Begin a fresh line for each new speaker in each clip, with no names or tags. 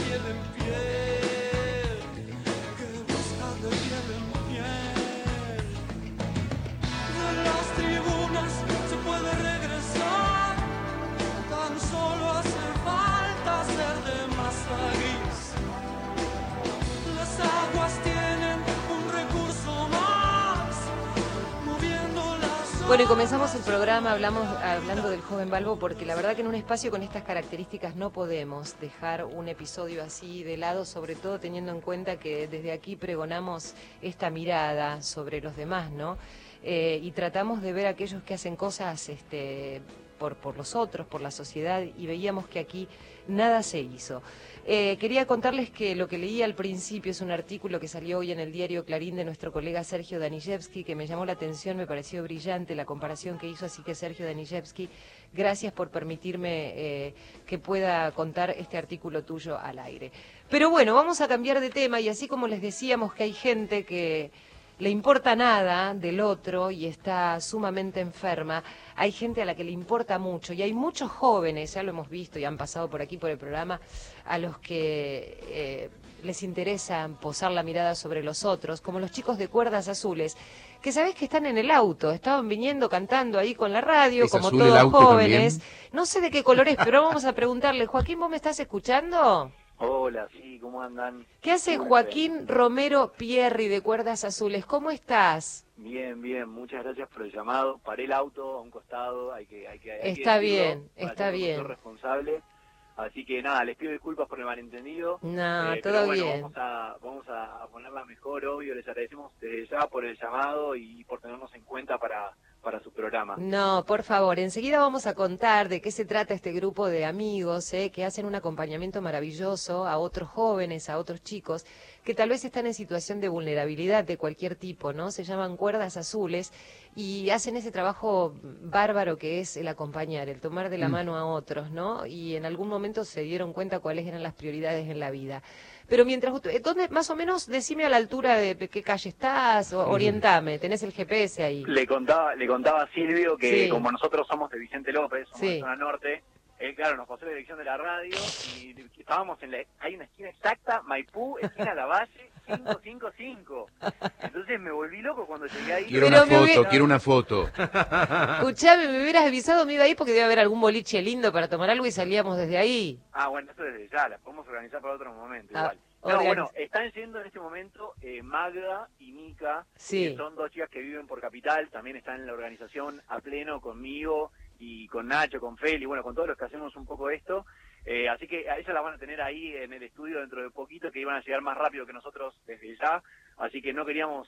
piel en piel, que buscan de piel en piel. De las tribunas se puede regresar, tan solo hace falta ser de masa gris. Las aguas tienen un recurso más, moviendo las olas.
Bueno, y comenzamos el programa hablando del joven Balbo, porque la verdad que en un espacio con estas características no podemos dejar un episodio así de lado, sobre todo teniendo en cuenta que desde aquí pregonamos esta mirada sobre los demás, ¿no? Y tratamos de ver a aquellos que hacen cosas por los otros, por la sociedad, y veíamos que aquí nada se hizo. Quería contarles que lo que leí al principio es un artículo que salió hoy en el diario Clarín de nuestro colega Sergio Danishevsky, que me llamó la atención, me pareció brillante la comparación que hizo, así que Sergio Danishevsky, gracias por permitirme que pueda contar este artículo tuyo al aire. Pero bueno, vamos a cambiar de tema, y así como les decíamos que hay gente que le importa nada del otro y está sumamente enferma, hay gente a la que le importa mucho, y hay muchos jóvenes, ya lo hemos visto y han pasado por aquí por el programa, a los que les interesa posar la mirada sobre los otros, como los chicos de Cuerdas Azules, que sabés que están en el auto, estaban viniendo cantando ahí con la radio,
¿Es
como
azul el
todos
auto
jóvenes.
también?
No sé de qué color es, pero vamos a preguntarle. Joaquín, ¿vos me estás escuchando?
Hola, sí, ¿cómo andan?
¿Qué hace Joaquín Romero Pierri de Cuerdas Azules? ¿Cómo estás?
Bien, bien, muchas gracias por el llamado. Paré el auto a un costado, hay que
Está
decirlo,
bien,
para
está
ser
bien.
conductor responsable. Así que nada, les pido disculpas por el malentendido.
No,
pero
todo
bueno,
bien.
vamos a ponerla mejor, obvio. Les agradecemos desde ya por el llamado y por tenernos en cuenta para su programa.
No, por favor, enseguida vamos a contar de qué se trata este grupo de amigos que hacen un acompañamiento maravilloso a otros jóvenes, a otros chicos, que tal vez están en situación de vulnerabilidad de cualquier tipo, ¿no? Se llaman Cuerdas Azules y hacen ese trabajo bárbaro que es el acompañar, el tomar de la mano a otros, ¿no? Y en algún momento se dieron cuenta cuáles eran las prioridades en la vida. Pero mientras, ¿dónde, más o menos, decime a la altura de qué calle estás, o orientame, tenés el GPS ahí?
Le contaba a Silvio que
Sí.
como nosotros somos de Vicente López, somos
Sí.
de zona norte, él, claro, nos pasó la dirección de la radio y estábamos hay una esquina exacta, Maipú, esquina Lavalle, 555. Entonces me volví loco cuando llegué ahí.
Quiero
Pero
una
me
foto,
hubiera-
quiero una foto.
Escuchame, me hubieras avisado, me iba ahí porque debe haber algún boliche lindo para tomar algo y salíamos desde ahí.
Ah, bueno, eso desde ya, la podemos organizar para otro momento
Ah,
igual. No,
organiza.
bueno, están yendo en este momento Magda y Mica,
Sí.
que son dos chicas que viven por Capital, también están en la organización a pleno conmigo y con Nacho, con Feli, bueno, con todos los que hacemos un poco esto. Así que a ellas las van a tener ahí en el estudio dentro de poquito, que iban a llegar más rápido que nosotros desde ya. Así que no queríamos,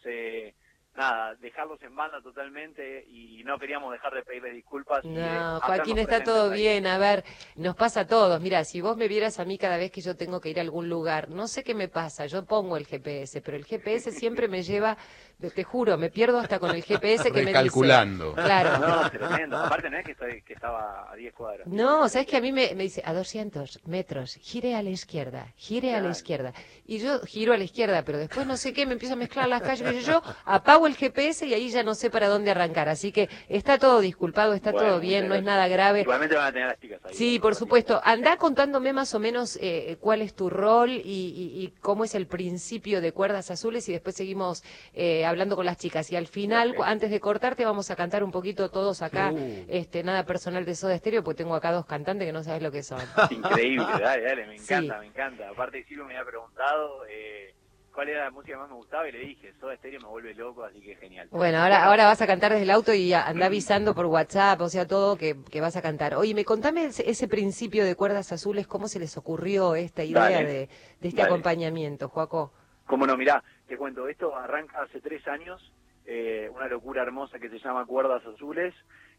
dejarlos en banda totalmente y no queríamos dejar de pedirles disculpas.
No, Joaquín, está todo bien. A ver, nos pasa a todos. Mira, si vos me vieras a mí cada vez que yo tengo que ir a algún lugar, no sé qué me pasa, yo pongo el GPS, pero el GPS siempre me lleva, te juro, me pierdo hasta con el GPS que me dice.
Recalculando.
Claro.
No, tremendo. Aparte no es que estaba a 10 cuadras.
No, sabes que a mí me dice a 200 metros, gire a la izquierda, gire a la
Claro.
izquierda. Y yo giro a la izquierda, pero después no sé qué, me empiezo a mezclar las calles. Y yo apago el GPS y ahí ya no sé para dónde arrancar. Así que está todo disculpado, está
Bueno,
todo bien,
muchas
no es
gracias.
nada grave.
Igualmente van a tener las chicas ahí.
Sí, por supuesto. Andá contándome más o menos cuál es tu rol y cómo es el principio de Cuerdas Azules, y después seguimos hablando con las chicas. Y al final,
Perfecto.
antes de cortarte, vamos a cantar un poquito todos acá, nada personal de Soda Stereo, porque tengo acá dos cantantes que no sabes lo que son.
Increíble, dale, me
Sí.
encanta, me encanta. Aparte Silvio me había preguntado cuál era la música que más me gustaba y le dije, Soda Stereo me vuelve loco, así que genial.
Bueno, ahora vas a cantar desde el auto y anda avisando por WhatsApp, o sea, todo que vas a cantar. Oye, contame ese principio de Cuerdas Azules, ¿cómo se les ocurrió esta idea
Dale,
de este
dale.
acompañamiento, Joaco?
Cómo no, mirá, te cuento, esto arranca hace 3 años, una locura hermosa que se llama Cuerdas Azules,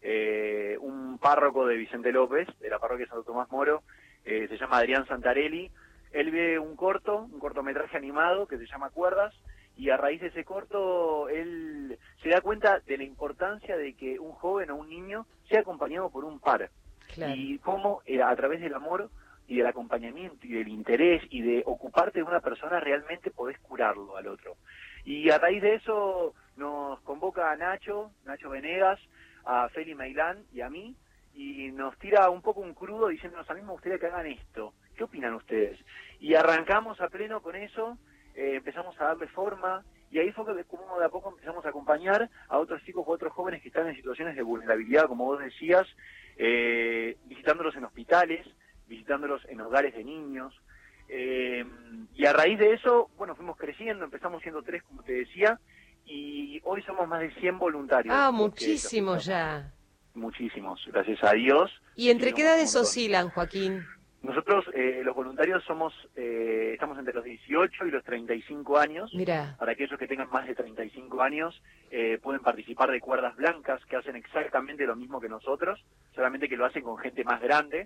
un párroco de Vicente López, de la parroquia Santo Tomás Moro, se llama Adrián Santarelli. Él ve un cortometraje animado que se llama Cuerdas, y a raíz de ese corto él se da cuenta de la importancia de que un joven o un niño sea acompañado por un par.
Claro.
Y cómo a través del amor y del acompañamiento y del interés y de ocuparte de una persona realmente podés curarlo al otro. Y a raíz de eso nos convoca a Nacho Venegas, a Feli Meilán y a mí, y nos tira un poco un crudo diciéndonos, a mí me gustaría que hagan esto. ¿qué opinan ustedes? Y arrancamos a pleno con eso, empezamos a darle forma, y ahí fue como de a poco empezamos a acompañar a otros chicos u otros jóvenes que están en situaciones de vulnerabilidad, como vos decías, visitándolos en hospitales, visitándolos en hogares de niños, y a raíz de eso, bueno, fuimos creciendo, empezamos siendo 3, como te decía, y hoy somos más de 100 voluntarios.
Ah, muchísimos ya.
Muchísimos, gracias a Dios.
¿Y entre qué edades
un montón.
oscilan, Joaquín?
Nosotros, los voluntarios, estamos entre los 18 y los 35 años.
Mirá.
Para aquellos que tengan más de 35 años, pueden participar de cuerdas blancas, que hacen exactamente lo mismo que nosotros, solamente que lo hacen con gente más grande.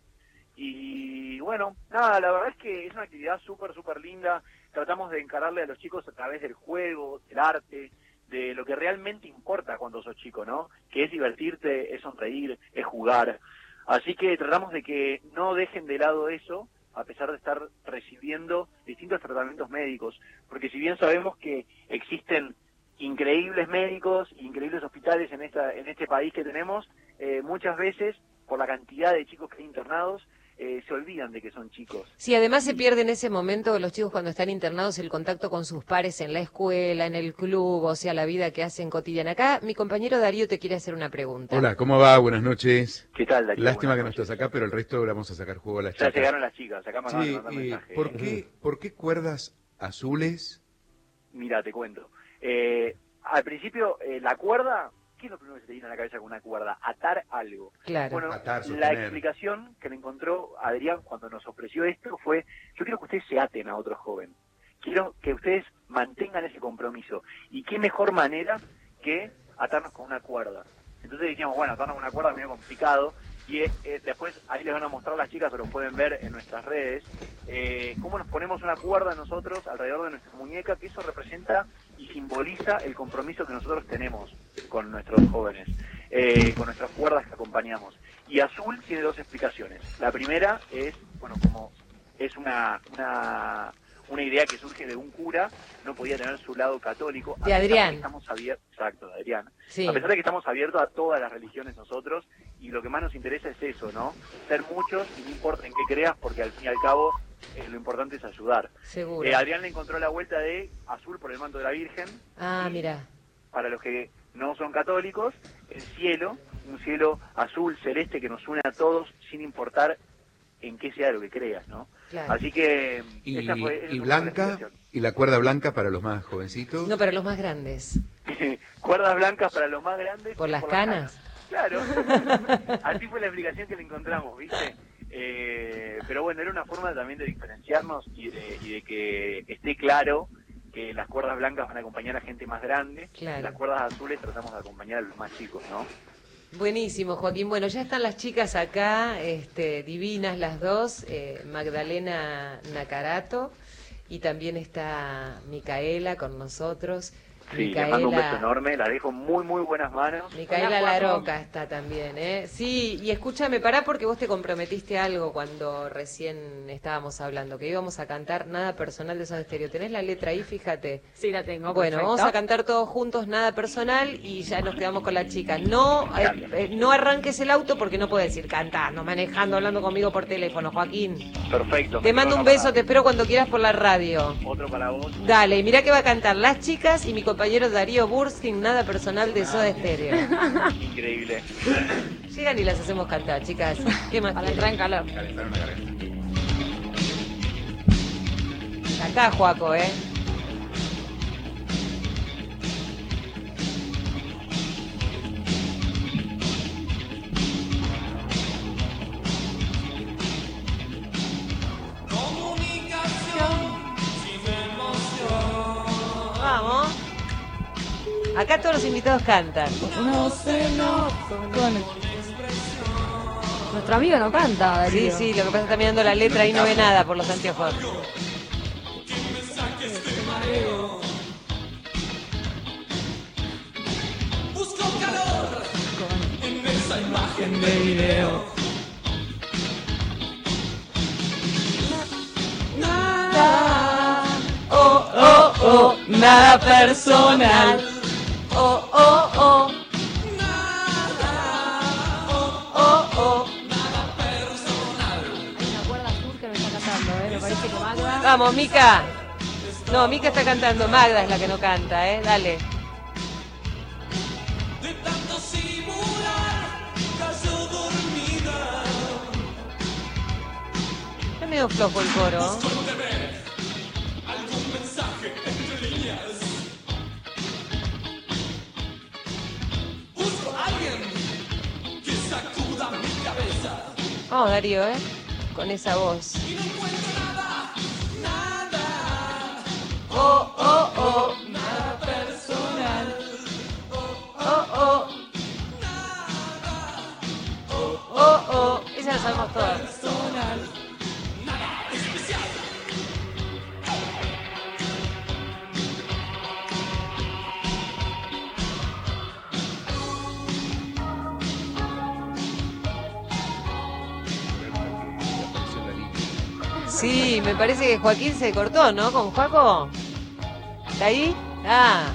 Y bueno, nada, la verdad es que es una actividad súper, súper linda. Tratamos de encararle a los chicos a través del juego, del arte, de lo que realmente importa cuando sos chico, ¿no? Que es divertirte, es sonreír, es jugar. Así que tratamos de que no dejen de lado eso, a pesar de estar recibiendo distintos tratamientos médicos, porque si bien sabemos que existen increíbles médicos, increíbles hospitales en este país que tenemos, muchas veces, por la cantidad de chicos que hay internados, se olvidan de que son chicos.
Sí, además se pierde en ese momento los chicos cuando están internados el contacto con sus pares en la escuela, en el club, o sea, la vida que hacen cotidiana. Acá mi compañero Darío te quiere hacer una pregunta.
Hola, ¿cómo va? Buenas noches.
¿Qué tal, Darío?
Lástima que no
Buenas
estás
noches.
acá, pero el resto le vamos a sacar juego a las
Ya
chicas.
llegaron las chicas, acá me acaban de
Sí,
mandar mensaje.
¿por qué cuerdas azules?
Mira, te cuento. Al principio, la cuerda, ¿qué es lo primero que se te viene a la cabeza con una cuerda? Atar algo.
Claro.
Bueno,
Atar,
la
sostener.
explicación que le encontró Adrián cuando nos ofreció esto fue, yo quiero que ustedes se aten a otro joven. Quiero que ustedes mantengan ese compromiso. ¿Y qué mejor manera que atarnos con una cuerda? Entonces decíamos, bueno, atarnos con una cuerda es medio complicado. Y después ahí les van a mostrar las chicas, o lo pueden ver en nuestras redes, cómo nos ponemos una cuerda nosotros alrededor de nuestra muñeca, que eso representa y simboliza el compromiso que nosotros tenemos con nuestros jóvenes, con nuestras cuerdas que acompañamos. Y azul tiene 2 explicaciones. La primera es, bueno, como es una idea que surge de un cura, no podía tener su lado católico.
De Adrián.
Exacto, de Adrián.
Sí.
A pesar de que estamos abiertos a todas las religiones nosotros, y lo que más nos interesa es eso, ¿no? Ser muchos y no importa en qué creas, porque al fin y al cabo lo importante es ayudar.
Seguro.
Adrián le encontró la vuelta de azul por el manto de la Virgen.
Ah,
y
mira.
para los que no son católicos, el cielo, un cielo azul, celeste, que nos une a todos sin importar en qué sea lo que creas, ¿no?
Claro.
Así que
Y,
esa fue
y
la
blanca,
explicación.
y la cuerda blanca para los más jovencitos.
No, para los más grandes.
Cuerdas blancas para los más grandes.
¿Por las canas?
Claro. Así fue la explicación que le encontramos, ¿viste? Pero bueno, era una forma también de diferenciarnos y de que esté claro que las cuerdas blancas van a acompañar a gente más grande,
Claro.
las cuerdas azules tratamos de acompañar a los más chicos, ¿no?
Buenísimo, Joaquín. Bueno, ya están las chicas acá, divinas las dos, Magdalena Nacarato, y también está Micaela con nosotros.
Sí, les mando un beso enorme, la dejo muy, muy buenas manos.
Micaela Laroca está también, ¿eh? Sí, y escúchame, pará porque vos te comprometiste algo cuando recién estábamos hablando, que íbamos a cantar Nada Personal de Soda Stereo. ¿Tenés la letra ahí? Fíjate.
Sí, la tengo.
Bueno,
perfecto.
vamos a cantar todos juntos Nada Personal y ya nos quedamos con las chicas. No, no arranques el auto porque no puedes ir cantando, manejando, hablando conmigo por teléfono, Joaquín.
Perfecto.
Te mando un beso, te espero cuando quieras por la radio.
Otro para vos.
Dale, y mirá que va a cantar las chicas y mi compañero Darío Burskin, Nada Personal de Soda Stereo.
Increíble.
Llegan y las hacemos cantar, chicas. ¿Qué más
Para
quieren?
entrar en calor.
Calentar una garganta.
Acá, Joaco, ¿eh? Vamos. Acá todos los invitados cantan.
Nuestro amigo no canta,
Sí,
Darío.
sí, lo que pasa es que está mirando la letra y no ve nada por los anteojos.
Busco calor en esa imagen de video. Nada,
Oh, oh, oh, nada personal. Oh, oh, oh,
nada,
oh, oh.
Hay una cuerda azul que me está cantando. pero parece que Magda...
Vamos, Mica. No, Mica está cantando. Magda es la que no canta, Dale.
De tanto simular, cayó dormida.
Está medio flojo el coro.
Algún mensaje entre líneas. Busco a alguien que sacuda mi cabeza.
Vamos, Darío, con esa voz.
Y no encuentro nada, nada.
Oh, oh, oh.
Nada personal.
Oh, oh. Oh, oh. Esa la sabemos todas.
Personal. Nada especial.
Sí, me parece que Joaquín se cortó, ¿no? ¿Con Joaco? ¿Está ahí? Ah.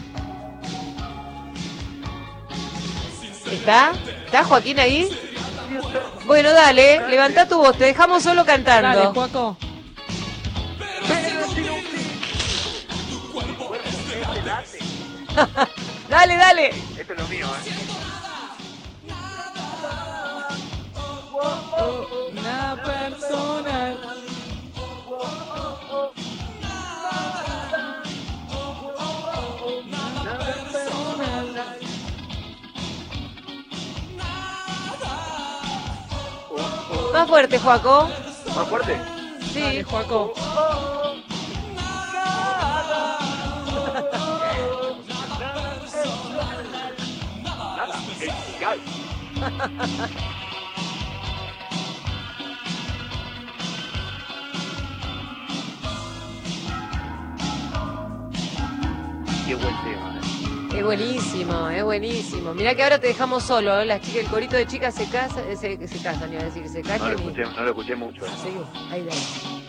¿Está? ¿Está Joaquín ahí? Bueno, dale, levanta tu voz, te dejamos solo
Dale,
cantando.
Joaco.
Dale, dale.
Esto es lo mío,
Nada personal.
Más fuerte, Joaco.
¿Más fuerte?
Sí.
Dale, Joaco.
Nada, el gal. Qué buen tema,
Es buenísimo, es buenísimo. Mirá que ahora te dejamos solo, ¿eh? Las chicas, el corito de chicas se casan, iba a decir, se callan
No lo escuché mucho.
Sí, ahí dale.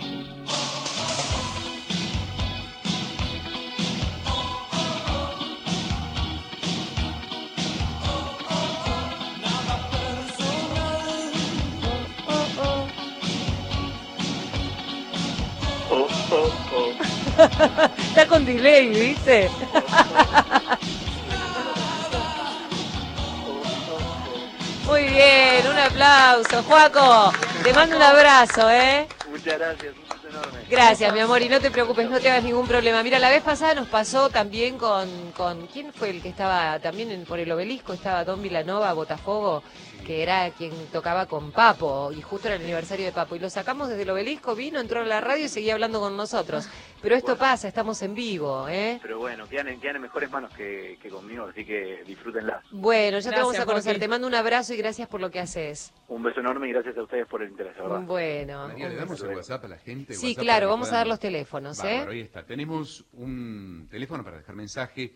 Está con delay, ¿viste? Muy bien, un aplauso, Joaco. Te mando un abrazo,
Muchas gracias, un beso enorme.
Gracias, mi amor, y no te preocupes, no te hagas ningún problema. Mira, la vez pasada nos pasó también con ¿quién fue el que estaba también por el Obelisco? Estaba Don Vilanova, Botafogo, que era quien tocaba con Papo, y justo era el aniversario de Papo. Y lo sacamos desde el Obelisco, vino, entró a la radio y seguía hablando con nosotros. Pero esto pasa, estamos en vivo,
Pero bueno, quedan en mejores manos que conmigo, así que disfrútenlas.
Bueno, ya te vamos a
Gracias,
conocer.
Joaquín.
Te mando un abrazo y gracias por lo que haces.
Un beso enorme y gracias a ustedes por el interés, ¿verdad?
Bueno.
María, le damos el WhatsApp a la gente.
Sí,
WhatsApp
claro,
para que
vamos a
puedan-
dar los teléfonos,
Bárbaro, ahí está. Tenemos un teléfono para dejar mensaje,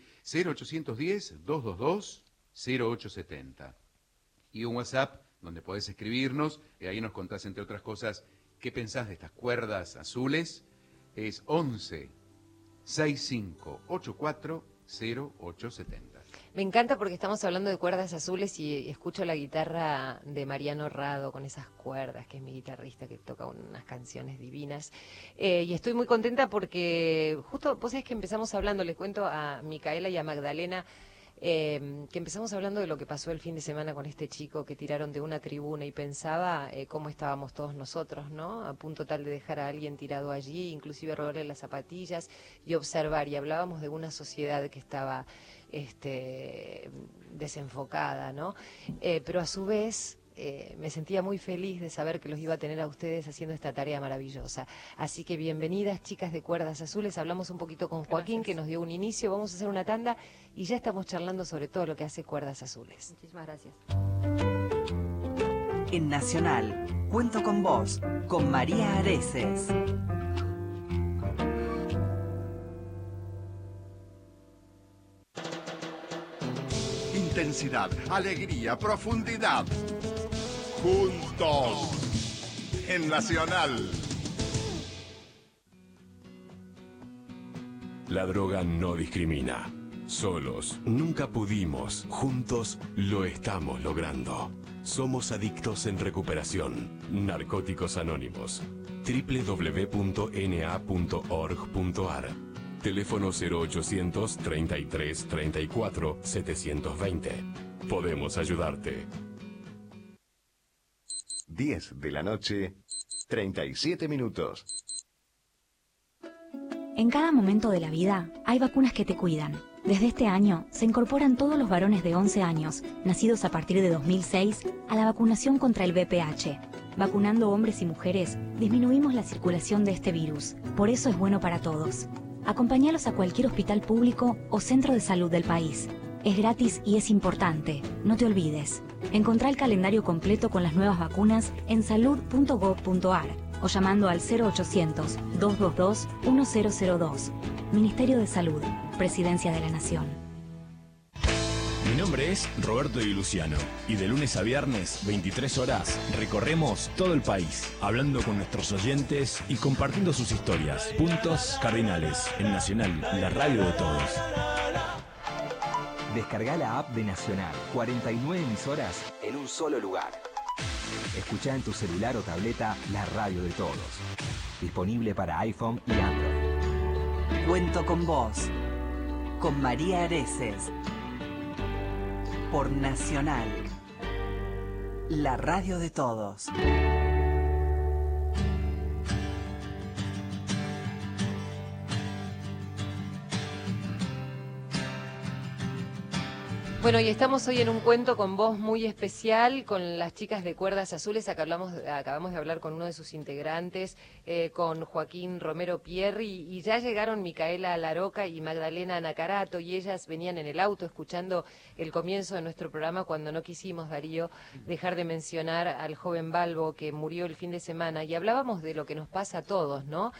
0810-222-0870. Y un WhatsApp donde podés escribirnos, y ahí nos contás, entre otras cosas, qué pensás de estas cuerdas azules. Es 11-6584-0870.
Me encanta porque estamos hablando de cuerdas azules y escucho la guitarra de Mariano Rado con esas cuerdas, que es mi guitarrista que toca unas canciones divinas. Y estoy muy contenta porque justo, vos sabés que empezamos hablando, les cuento a Micaela y a Magdalena, que empezamos hablando de lo que pasó el fin de semana con este chico que tiraron de una tribuna y pensaba cómo estábamos todos nosotros, ¿no? A punto tal de dejar a alguien tirado allí, inclusive robarle las zapatillas y observar. Y hablábamos de una sociedad que estaba desenfocada, ¿no? Pero a su vez me sentía muy feliz de saber que los iba a tener a ustedes haciendo esta tarea maravillosa. Así que bienvenidas, chicas de Cuerdas Azules. Hablamos un poquito con Joaquín, que nos dio un inicio. Vamos a hacer una tanda y ya estamos charlando sobre todo lo que hace Cuerdas Azules.
Muchísimas gracias.
En Nacional, Cuento con Vos, con María Areces.
Intensidad, alegría, profundidad. Juntos. En Nacional.
La droga no discrimina. Solos nunca pudimos, juntos lo estamos logrando. Somos adictos en recuperación. Narcóticos Anónimos. www.na.org.ar. Teléfono 0800 33 34 720. Podemos ayudarte.
10 de la noche, 37 minutos.
En cada momento de la vida hay vacunas que te cuidan. Desde este año se incorporan todos los varones de 11 años, nacidos a partir de 2006, a la vacunación contra el VPH. Vacunando hombres y mujeres, disminuimos la circulación de este virus. Por eso es bueno para todos. Acompáñalos a cualquier hospital público o centro de salud del país. Es gratis y es importante. No te olvides. Encontrá el calendario completo con las nuevas vacunas en salud.gov.ar o llamando al 0800-222-1002. Ministerio de Salud, Presidencia de la Nación.
Mi nombre es Roberto Di Luciano y de lunes a viernes, 23 horas, recorremos todo el país, hablando con nuestros oyentes y compartiendo sus historias. Puntos Cardinales, en Nacional, la radio de todos.
Descargá la app de Nacional, 49 emisoras en un solo lugar. Escuchá en tu celular o tableta la radio de todos. Disponible para iPhone y Android.
Cuento con vos, con María Areces, por Nacional, la radio de todos.
Bueno, y estamos hoy en un cuento con voz muy especial con las chicas de Cuerdas Azules. Acabamos de hablar con uno de sus integrantes, con Joaquín Romero Pierri, y ya llegaron Micaela Laroca y Magdalena Nacarato, y ellas venían en el auto escuchando el comienzo de nuestro programa cuando no quisimos, Darío, dejar de mencionar al joven Balbo que murió el fin de semana, y hablábamos de lo que nos pasa a todos, ¿no?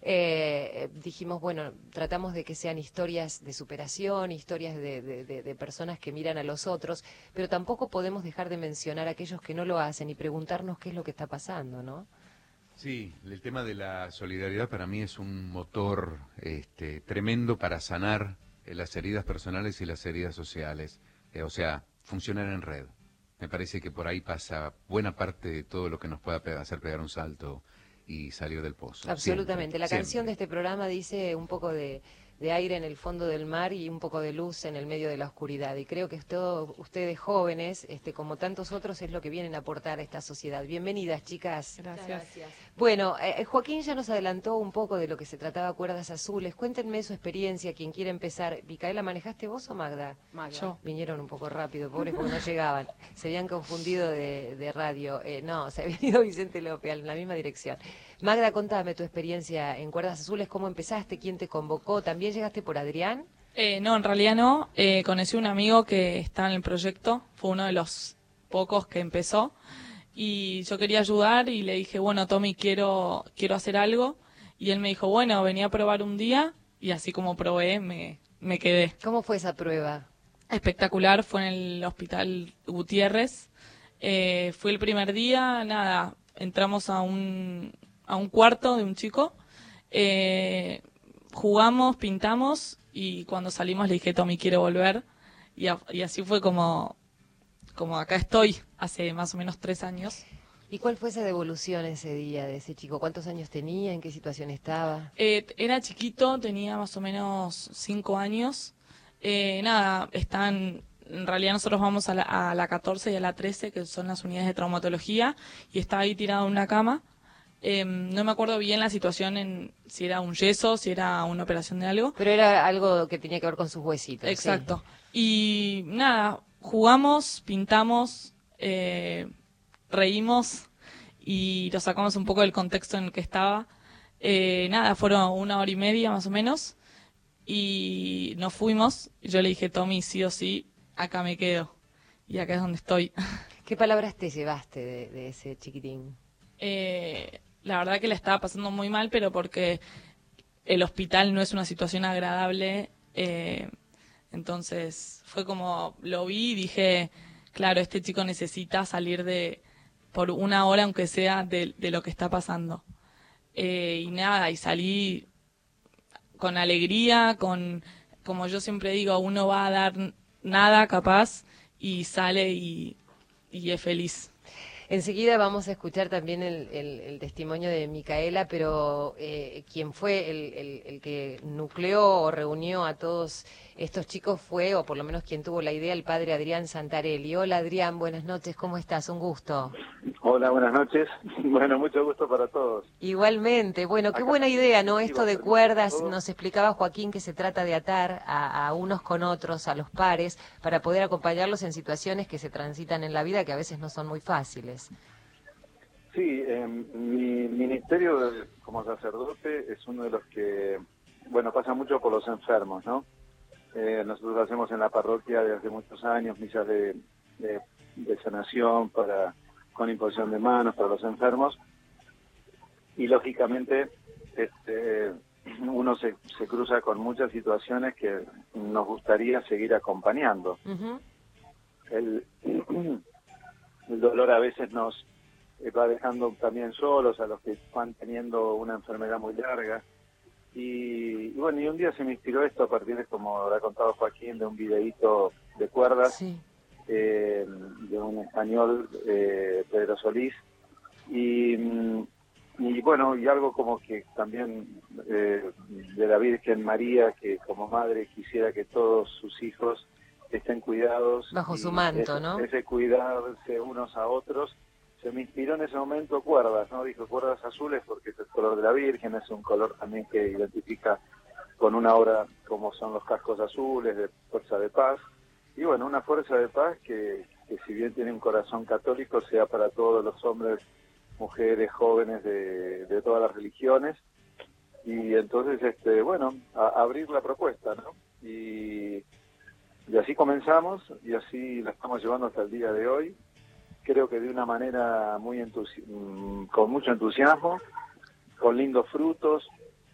Dijimos, bueno, tratamos de que sean historias de superación, historias de personas que miran a los otros, pero tampoco podemos dejar de mencionar a aquellos que no lo hacen y preguntarnos qué es lo que está pasando, ¿no?
Sí, el tema de la solidaridad para mí es un motor tremendo para sanar las heridas personales y las heridas sociales, o sea, funcionar en red. Me parece que por ahí pasa buena parte de todo lo que nos pueda hacer pegar un salto y salir del pozo.
Absolutamente.
Siempre,
La canción
siempre.
de este programa dice un poco de aire en el fondo del mar y un poco de luz en el medio de la oscuridad. Y creo que todos ustedes jóvenes, como tantos otros, es lo que vienen a aportar a esta sociedad. Bienvenidas, chicas.
Gracias.
Bueno, Joaquín ya nos adelantó un poco de lo que se trataba Cuerdas Azules. Cuéntenme su experiencia, quien quiera empezar. Micaela, ¿manejaste vos o Magda?
Yo.
Vinieron un poco rápido, pobres, porque no llegaban. Se habían confundido de radio. No, se había ido Vicente López en la misma dirección. Magda, contame tu experiencia en Cuerdas Azules, cómo empezaste, quién te convocó. ¿También llegaste por Adrián?
No, en realidad no. Conocí un amigo que está en el proyecto, fue uno de los pocos que empezó. Y yo quería ayudar y le dije, bueno, Tommy, quiero hacer algo. Y él me dijo, bueno, venía a probar un día. Y así como probé, me quedé.
¿Cómo fue esa prueba?
Espectacular, fue en el Hospital Gutiérrez. Fue el primer día, nada, entramos a un cuarto de un chico, jugamos, pintamos y cuando salimos le dije, Tommy, quiero volver. Y así fue como acá estoy, hace más o menos 3 años.
¿Y cuál fue esa devolución ese día de ese chico? ¿Cuántos años tenía? ¿En qué situación estaba?
Era chiquito, tenía más o menos 5 años. Nada, en realidad nosotros vamos a la 14 y a la 13, que son las unidades de traumatología, y estaba ahí tirado en una cama. No me acuerdo bien la situación, si era un yeso, si era una operación de algo.
Pero era algo que tenía que ver con sus huesitos.
Exacto.
Sí.
Y nada, jugamos, pintamos, reímos y lo sacamos un poco del contexto en el que estaba. Nada, fueron 1 hora y media más o menos y nos fuimos. Y yo le dije, Tommy, sí o sí, acá me quedo. Y acá es donde estoy.
¿Qué palabras te llevaste de ese chiquitín?
La verdad que le estaba pasando muy mal, pero porque el hospital no es una situación agradable. Entonces fue como, lo vi y dije, claro, este chico necesita salir por 1 hora, aunque sea, de lo que está pasando. Y nada, y salí con alegría, como yo siempre digo, uno va a dar nada capaz y sale y es feliz.
Enseguida vamos a escuchar también el testimonio de Micaela, pero quien fue el que nucleó o reunió a todos estos chicos fue, o por lo menos quien tuvo la idea, el padre Adrián Santarelli. Hola Adrián, buenas noches, ¿cómo estás? Un gusto.
Hola, buenas noches. Bueno, mucho gusto para todos.
Igualmente, bueno, qué buena idea, ¿no? Esto de cuerdas, nos explicaba Joaquín que se trata de atar a unos con otros, a los pares, para poder acompañarlos en situaciones que se transitan en la vida que a veces no son muy fáciles.
Sí, mi ministerio como sacerdote es uno de los que, bueno, pasa mucho por los enfermos, ¿no? Nosotros hacemos en la parroquia desde hace muchos años misas de sanación con imposición de manos para los enfermos, y lógicamente uno se cruza con muchas situaciones que nos gustaría seguir acompañando.
Uh-huh.
El dolor a veces nos va dejando también solos a los que van teniendo una enfermedad muy larga. Y bueno, y un día se me inspiró esto a partir de, como habrá contado Joaquín, de un videíto de cuerdas,
sí,
de un español, Pedro Solís, y bueno, y algo como que también de la Virgen María, que como madre quisiera que todos sus hijos estén cuidados.
Bajo su manto, ¿no?
Ese cuidarse unos a otros. Se me inspiró en ese momento cuerdas, ¿no? Dijo cuerdas azules porque es el color de la Virgen, es un color también que identifica con una obra como son los cascos azules, de Fuerza de Paz. Y bueno, una fuerza de paz que si bien tiene un corazón católico, sea para todos los hombres, mujeres, jóvenes de todas las religiones. Y entonces, bueno, abrir la propuesta, ¿no? Y así comenzamos, y así la estamos llevando hasta el día de hoy. Creo que de una manera con mucho entusiasmo, con lindos frutos,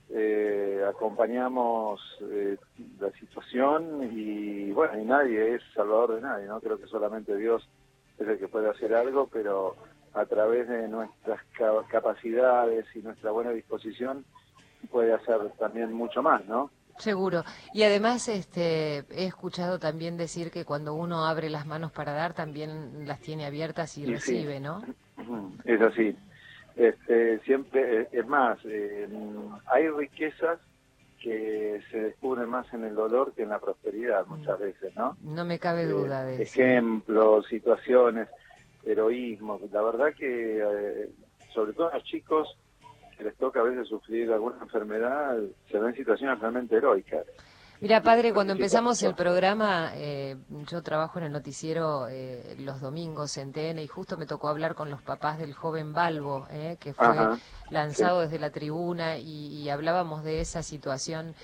acompañamos la situación y bueno, y nadie es salvador de nadie, ¿no? Creo que solamente Dios es el que puede hacer algo, pero a través de nuestras capacidades y nuestra buena disposición puede hacer también mucho más, ¿no?
Seguro. Y además he escuchado también decir que cuando uno abre las manos para dar, también las tiene abiertas y recibe,
sí,
¿no?
Es así. Siempre, es más, hay riquezas que se descubren más en el dolor que en la prosperidad muchas veces, ¿no?
No me cabe duda de eso.
Ejemplos, situaciones, heroísmo. La verdad que, sobre todo a los chicos que les toca a veces sufrir alguna enfermedad, se ven situaciones realmente heroicas.
Mira, padre, cuando empezamos el programa, yo trabajo en el noticiero los domingos en TN y justo me tocó hablar con los papás del joven Balbo, que fue lanzado desde la tribuna y hablábamos de esa situación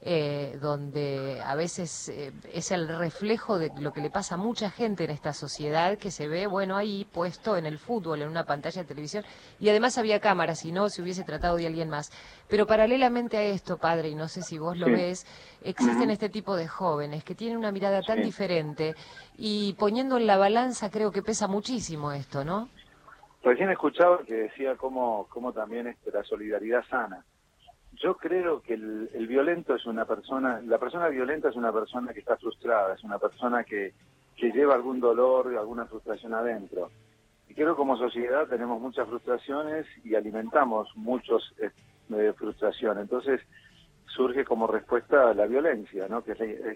donde a veces es el reflejo de lo que le pasa a mucha gente en esta sociedad que se ve, bueno, ahí puesto en el fútbol, en una pantalla de televisión, y además había cámaras, si no se hubiese tratado de alguien más. Pero paralelamente a esto, padre, y no sé si vos lo ves, existen este tipo de jóvenes que tienen una mirada tan diferente y poniendo en la balanza creo que pesa muchísimo esto, ¿no?
Recién escuchaba que decía cómo también la solidaridad sana. Yo creo que el violento es una persona, la persona violenta es una persona que está frustrada, es una persona que lleva algún dolor y alguna frustración adentro. Y creo que como sociedad tenemos muchas frustraciones y alimentamos muchos frustración. Entonces surge como respuesta a la violencia, ¿no? Que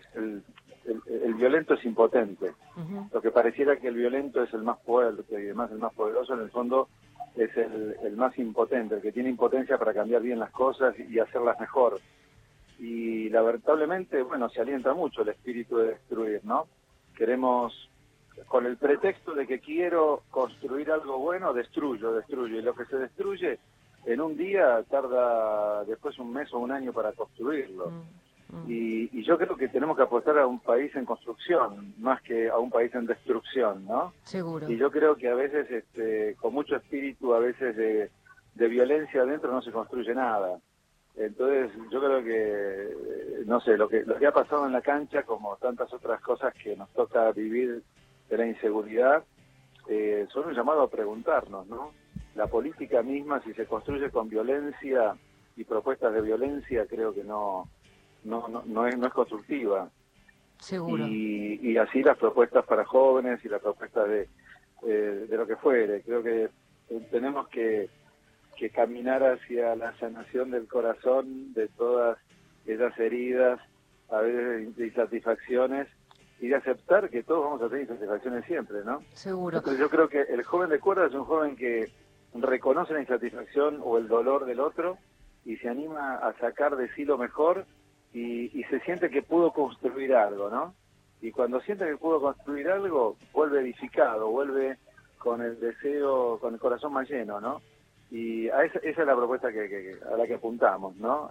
el violento es impotente. Lo que pareciera que el violento es el más fuerte y además el más poderoso, en el fondo es el más impotente, el que tiene impotencia para cambiar bien las cosas y hacerlas mejor. Y lamentablemente, bueno, se alienta mucho el espíritu de destruir, ¿no? Queremos, con el pretexto de que quiero construir algo bueno, destruyo. Y lo que se destruye en un día tarda después un mes o un año para construirlo. Y yo creo que tenemos que apostar a un país en construcción, más que a un país en destrucción, ¿no?
Seguro.
Y yo creo que a veces, con mucho espíritu, a veces de violencia adentro no se construye nada. Entonces, yo creo que, no sé, lo que ha pasado en la cancha, como tantas otras cosas que nos toca vivir de la inseguridad, son un llamado a preguntarnos, ¿no? La política misma, si se construye con violencia y propuestas de violencia, creo que no es constructiva.
Seguro.
Y así las propuestas para jóvenes y las propuestas de lo que fuere. Creo que tenemos que caminar hacia la sanación del corazón de todas esas heridas, a veces de insatisfacciones, y de aceptar que todos vamos a tener insatisfacciones siempre, ¿no?
Seguro.
Entonces yo creo que el joven de cuerda es un joven que reconoce la insatisfacción o el dolor del otro y se anima a sacar de sí lo mejor y se siente que pudo construir algo, ¿no? Y cuando siente que pudo construir algo, vuelve edificado, vuelve con el deseo, con el corazón más lleno, ¿no? Y esa es la propuesta a la que apuntamos, ¿no?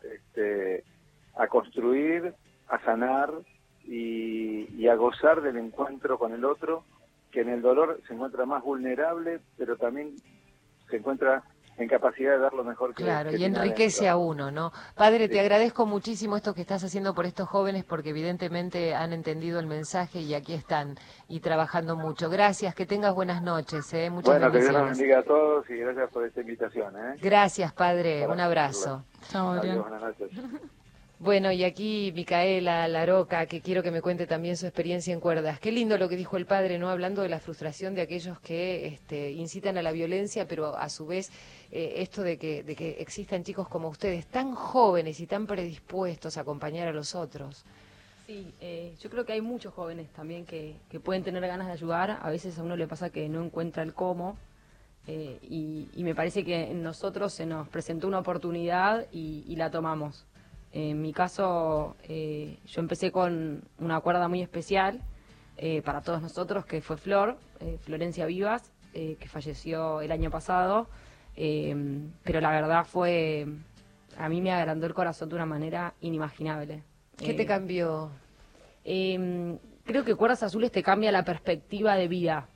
A construir, a sanar y a gozar del encuentro con el otro, que en el dolor se encuentra más vulnerable, pero también se encuentra en capacidad de dar lo mejor que
Claro,
que
y
tiene
enriquece
adentro.
a uno, ¿no? Padre,
Sí.
te agradezco muchísimo esto que estás haciendo por estos jóvenes, porque evidentemente han entendido el mensaje y aquí están y trabajando mucho. Gracias, que tengas buenas noches, muchas
Bueno, que Dios nos
bendiciones.
bendiga a todos y gracias por esta invitación.
Gracias, Padre,
Para
un abrazo.
Chao, Adrián.
Adiós, buenas noches.
Bueno, y aquí Micaela Laroca, que quiero que me cuente también su experiencia en cuerdas. Qué lindo lo que dijo el padre, ¿no? Hablando de la frustración de aquellos que incitan a la violencia, pero a su vez esto de que existan chicos como ustedes, tan jóvenes y tan predispuestos a acompañar a los otros.
Sí, yo creo que hay muchos jóvenes también que pueden tener ganas de ayudar. A veces a uno le pasa que no encuentra el cómo. Y me parece que en nosotros se nos presentó una oportunidad y la tomamos. En mi caso, yo empecé con una cuerda muy especial para todos nosotros, que fue Florencia Vivas, que falleció el año pasado, pero la verdad a mí me agrandó el corazón de una manera inimaginable.
¿Qué te cambió?
Creo que Cuerdas Azules te cambia la perspectiva de vida.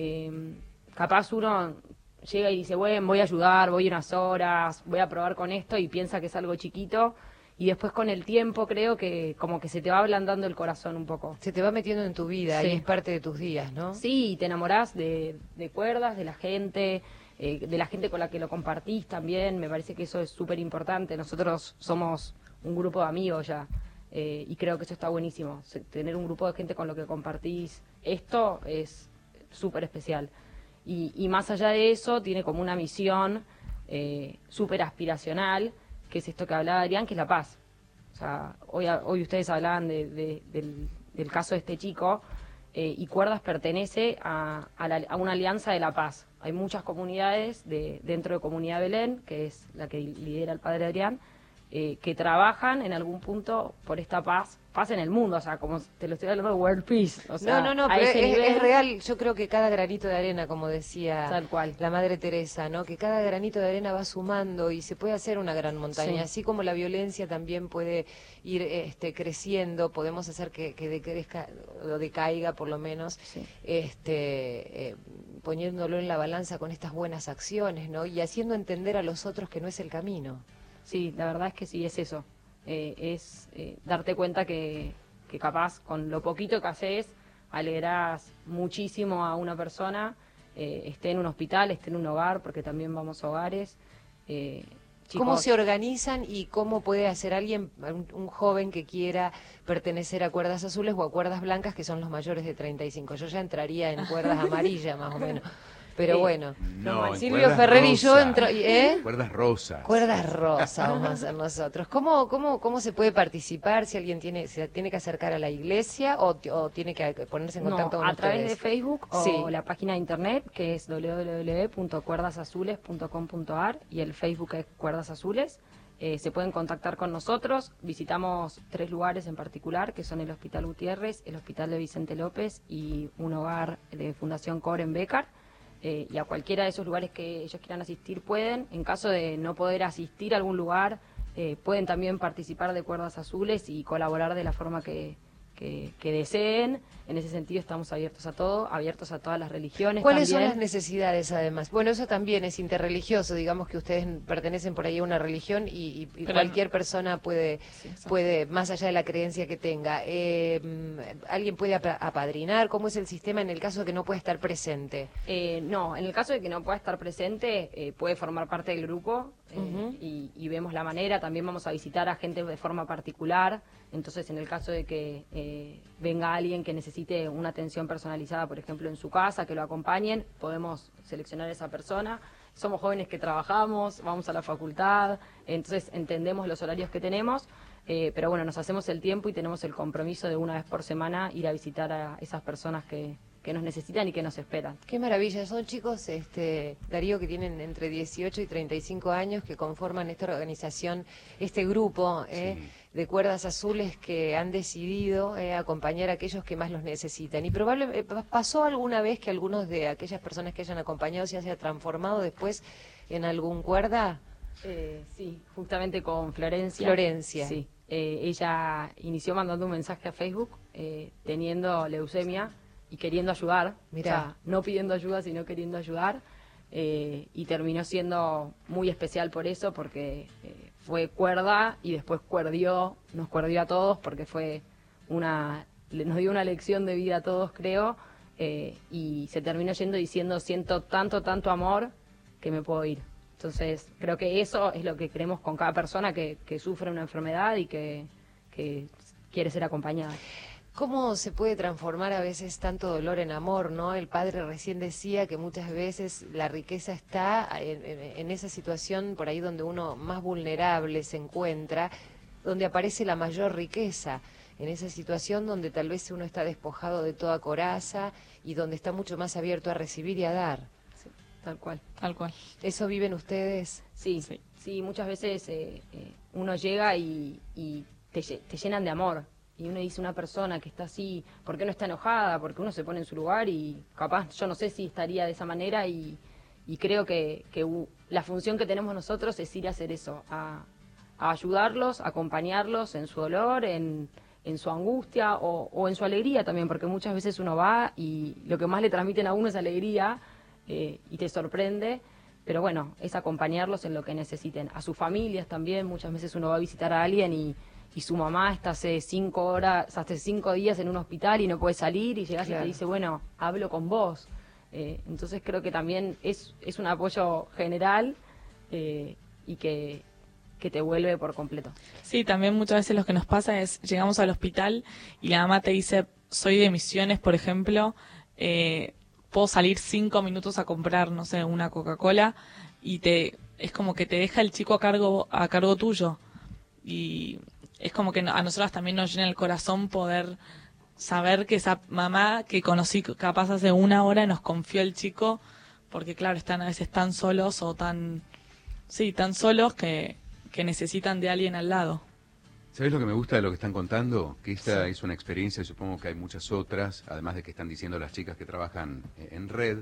Capaz uno llega y dice, bueno, voy a ayudar, voy unas horas, voy a probar con esto, y piensa que es algo chiquito. Y después con el tiempo creo que como que se te va ablandando el corazón un poco.
Se te va metiendo en tu vida
Sí.
y es parte de tus días, ¿no?
Sí, te enamorás de cuerdas, de la gente con la que lo compartís también. Me parece que eso es súper importante. Nosotros somos un grupo de amigos ya, y creo que eso está buenísimo. Tener un grupo de gente con lo que compartís esto es súper especial. Y más allá de eso, tiene como una misión súper aspiracional, que es esto que hablaba Adrián, que es la paz. O sea, hoy ustedes hablaban del caso de este chico, y Cuerdas pertenece a una alianza de la paz. Hay muchas comunidades dentro de Comunidad Belén, que es la que lidera el padre Adrián, que trabajan en algún punto por esta paz en el mundo, o sea, como te lo estoy hablando de World Peace. O sea,
No,
a
pero
ese nivel.
es real. Yo creo que cada granito de arena, como decía
Tal cual.
la Madre Teresa, ¿no? Que cada granito de arena va sumando y se puede hacer una gran montaña.
Sí.
Así como la violencia también puede ir creciendo, podemos hacer que decrezca o decaiga, por lo menos, poniéndolo en la balanza con estas buenas acciones, ¿no? Y haciendo entender a los otros que no es el camino.
Sí, la verdad es que sí, es eso. Darte cuenta que capaz con lo poquito que haces alegrás muchísimo a una persona, esté en un hospital, esté en un hogar, porque también vamos a hogares.
¿Cómo
Chicos,
se organizan y cómo puede hacer alguien, un joven que quiera pertenecer a Cuerdas Azules o a Cuerdas Blancas, que son los mayores de 35? Yo ya entraría en Cuerdas Amarillas, más o menos. Pero bueno,
No, en
Silvio
cuerdas
Ferrer y yo
rosas.
entro...
Cuerdas rosas.
Cuerdas rosas vamos a hacer nosotros. ¿Cómo se puede participar? Si alguien se tiene que acercar a la iglesia o tiene que ponerse en contacto con
a través
ustedes?
de Facebook o
Sí.
la página de internet, que es www.cuerdasazules.com.ar, y el Facebook es Cuerdas Azules. Se pueden contactar con nosotros. Visitamos 3 lugares en particular, que son el Hospital Gutiérrez, el Hospital de Vicente López y un hogar de Fundación Core en Bécar. Y a cualquiera de esos lugares que ellos quieran asistir pueden. En caso de no poder asistir a algún lugar, pueden también participar de Cuerdas Azules y colaborar de la forma que deseen. En ese sentido estamos abiertos a todo, abiertos a todas las religiones.
¿Cuáles son
también.
las necesidades, además? Bueno, eso también es interreligioso, digamos que ustedes pertenecen por ahí a una religión y
Pero
cualquier persona puede, más allá de la creencia que tenga, ¿alguien puede apadrinar? ¿Cómo es el sistema en el caso de que no pueda estar presente?
No, en el caso de que no pueda estar presente, puede formar parte del grupo. y vemos la manera. También vamos a visitar a gente de forma particular. Entonces, en el caso de que venga alguien que necesite una atención personalizada, por ejemplo, en su casa, que lo acompañen, podemos seleccionar a esa persona. Somos jóvenes que trabajamos, vamos a la facultad, entonces entendemos los horarios que tenemos, pero bueno, nos hacemos el tiempo y tenemos el compromiso de una vez por semana ir a visitar a esas personas que nos necesitan y que nos esperan.
Qué maravilla, son chicos, Darío, que tienen entre 18 y 35 años, que conforman esta organización, este grupo de Cuerdas Azules, que han decidido acompañar a aquellos que más los necesitan. Y probablemente pasó alguna vez que algunos de aquellas personas que hayan acompañado se haya transformado después en algún cuerda.
Sí, justamente con Florencia.
Florencia.
Sí, ella inició mandando un mensaje a Facebook teniendo leucemia y queriendo ayudar,
Mirá.
o sea, no pidiendo ayuda, sino queriendo ayudar, y terminó siendo muy especial por eso, porque fue cuerda y después nos cuerdió a todos, porque nos dio una lección de vida a todos, creo, y se terminó yendo diciendo, siento tanto amor que me puedo ir. Entonces, creo que eso es lo que queremos con cada persona que sufre una enfermedad y que quiere ser acompañada.
¿Cómo se puede transformar a veces tanto dolor en amor, no? El padre recién decía que muchas veces la riqueza está en esa situación por ahí donde uno más vulnerable se encuentra, donde aparece la mayor riqueza, en esa situación donde tal vez uno está despojado de toda coraza y donde está mucho más abierto a recibir y a dar.
Sí, tal cual.
¿Eso viven ustedes?
Sí, muchas veces uno llega y te llenan de amor. Y uno dice, una persona que está así, ¿por qué no está enojada? Porque uno se pone en su lugar y capaz, yo no sé si estaría de esa manera, y creo que la función que tenemos nosotros es ir a hacer eso, a ayudarlos, a acompañarlos en su dolor, en su angustia o en su alegría también, porque muchas veces uno va y lo que más le transmiten a uno es alegría, y te sorprende, pero bueno, es acompañarlos en lo que necesiten. A sus familias también, muchas veces uno va a visitar a alguien y su mamá está hace 5 días en un hospital y no puede salir, y llegas y te dice, bueno, hablo con vos. Entonces creo que también es un apoyo general, y que te vuelve por completo.
Sí, también muchas veces lo que nos pasa es, llegamos al hospital y la mamá te dice, soy de Misiones, por ejemplo, puedo salir 5 minutos a comprar, no sé, una Coca-Cola, y es como que te deja el chico a cargo tuyo. Y es como que a nosotras también nos llena el corazón poder saber que esa mamá que conocí capaz hace 1 hora nos confió el chico, porque claro, están a veces tan solos o tan solos que necesitan de alguien al lado.
¿Sabés lo que me gusta de lo que están contando? Que esta es una experiencia, y supongo que hay muchas otras, además de que están diciendo las chicas que trabajan en red,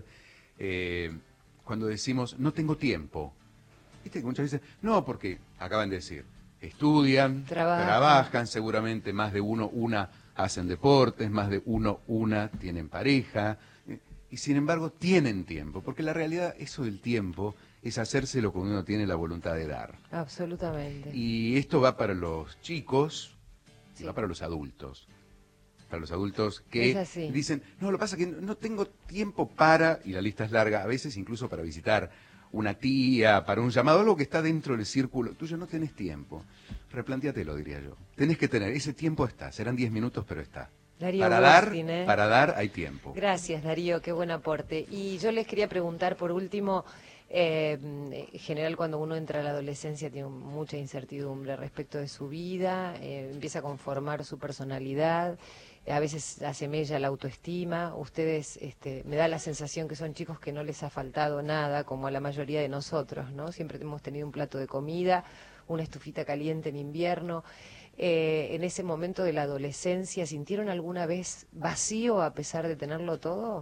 cuando decimos, no tengo tiempo. ¿Viste? Muchas veces, no, porque acaban de decir, estudian, trabajan, seguramente más de una hacen deportes, más de una tienen pareja, y sin embargo tienen tiempo, porque la realidad, eso del tiempo, es hacérselo cuando uno tiene la voluntad de dar.
Absolutamente.
Y esto va para los chicos, y va para los adultos. Para los adultos que dicen, no, lo que pasa es que no tengo tiempo para, y la lista es larga, a veces incluso para visitar una tía, para un llamado, algo que está dentro del círculo tuyo, no tenés tiempo. Replantéatelo, diría yo. Tenés que tener, ese tiempo está, serán 10 minutos, pero está.
Darío
Para dar hay tiempo.
Gracias, Darío, qué buen aporte. Y yo les quería preguntar, por último, en general cuando uno entra a la adolescencia tiene mucha incertidumbre respecto de su vida, empieza a conformar su personalidad, a veces hace mella la autoestima. Ustedes, me da la sensación que son chicos que no les ha faltado nada, como a la mayoría de nosotros, ¿no? Siempre hemos tenido un plato de comida, una estufita caliente en invierno. En ese momento de la adolescencia, ¿sintieron alguna vez vacío a pesar de tenerlo todo?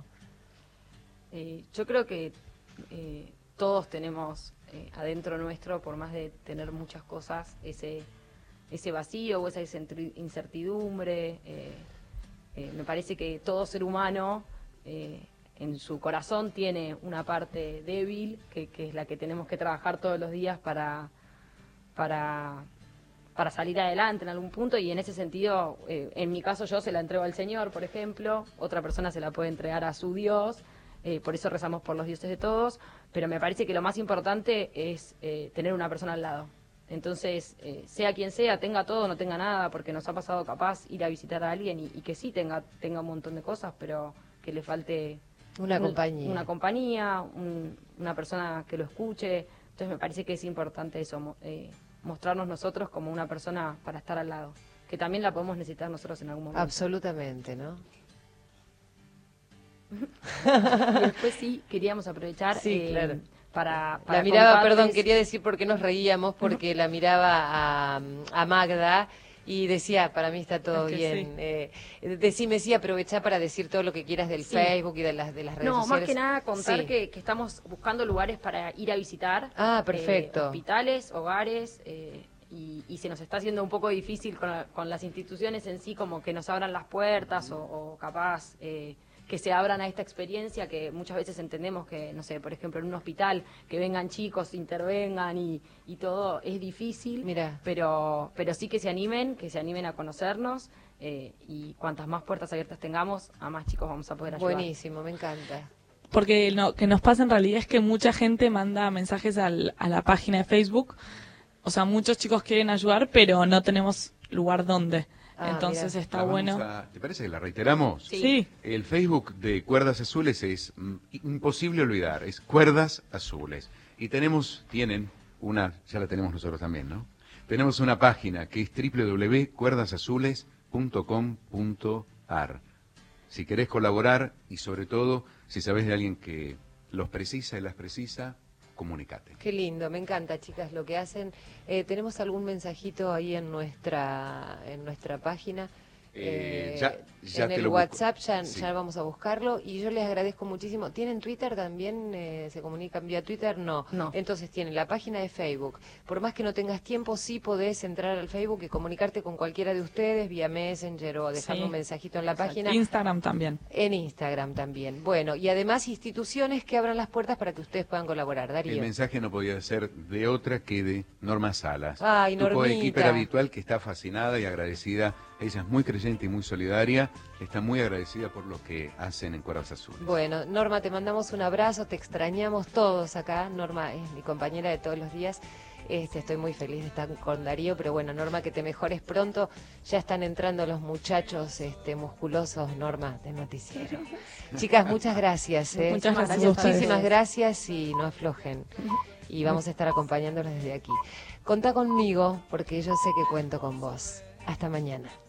Yo creo que todos tenemos adentro nuestro, por más de tener muchas cosas, ese vacío o esa incertidumbre. Me parece que todo ser humano en su corazón tiene una parte débil, que es la que tenemos que trabajar todos los días para salir adelante en algún punto, y en ese sentido, en mi caso yo se la entrego al Señor, por ejemplo, otra persona se la puede entregar a su Dios, por eso rezamos por los dioses de todos, pero me parece que lo más importante es tener una persona al lado. Entonces, sea quien sea, tenga todo o no tenga nada, porque nos ha pasado capaz ir a visitar a alguien y que sí tenga un montón de cosas, pero que le falte
una compañía,
una persona que lo escuche. Entonces me parece que es importante eso, mostrarnos nosotros como una persona para estar al lado, que también la podemos necesitar nosotros en algún momento.
Absolutamente, ¿no?
Y después sí, queríamos aprovechar
claro.
para
la miraba,
contarles...
perdón, quería decir por qué nos reíamos, porque la miraba a Magda y decía, para mí está todo bien. Decime, sí, aprovechá para decir todo lo que quieras del Facebook y de las redes sociales.
No, más que nada contar que estamos buscando lugares para ir a visitar.
Ah, perfecto.
Hospitales, hogares, y se nos está haciendo un poco difícil con las instituciones en sí, como que nos abran las puertas o capaz... que se abran a esta experiencia, que muchas veces entendemos que, no sé, por ejemplo, en un hospital, que vengan chicos, intervengan y todo, es difícil.
Mira.
Pero sí que se animen a conocernos, y cuantas más puertas abiertas tengamos, a más chicos vamos a poder ayudar.
Buenísimo, me encanta.
Porque lo que nos pasa en realidad es que mucha gente manda mensajes a la página de Facebook, o sea, muchos chicos quieren ayudar, pero no tenemos lugar donde. Entonces mira, está bueno.
¿Te parece que la reiteramos?
Sí.
El Facebook de Cuerdas Azules es imposible olvidar, es Cuerdas Azules. Y tienen una, ya la tenemos nosotros también, ¿no? Tenemos una página que es www.cuerdasazules.com.ar. Si querés colaborar y sobre todo, si sabés de alguien que los precisa y las precisa, comunicate.
Qué lindo, me encanta, chicas, lo que hacen. ¿Tenemos algún mensajito ahí en nuestra página?
Ya
en
te
el
lo
WhatsApp
busco.
ya vamos a buscarlo, y yo les agradezco muchísimo. ¿Tienen Twitter también? ¿Se comunican vía Twitter? No. Entonces tienen la página de Facebook. Por más que no tengas tiempo, sí podés entrar al Facebook y comunicarte con cualquiera de ustedes vía Messenger o dejarme un mensajito en la página.
Instagram también.
En Instagram también. Bueno, y además instituciones que abran las puertas para que ustedes puedan colaborar. Darío.
El mensaje no podía ser de otra que de Norma Salas.
Ay,
tu
Normita.
coequiper habitual, que está fascinada y agradecida. Ella es muy creyente y muy solidaria. Está muy agradecida por lo que hacen en Cuerdas Azules.
Bueno, Norma, te mandamos un abrazo, te extrañamos todos acá. Norma es mi compañera de todos los días. Estoy muy feliz de estar con Darío, pero bueno, Norma, que te mejores pronto. Ya están entrando los muchachos musculosos, Norma, del noticiero. Chicas, muchas gracias.
Muchas gracias.
Muchísimas gracias y no aflojen. Y vamos a estar acompañándolos desde aquí. Contá conmigo, porque yo sé que cuento con vos. Hasta mañana.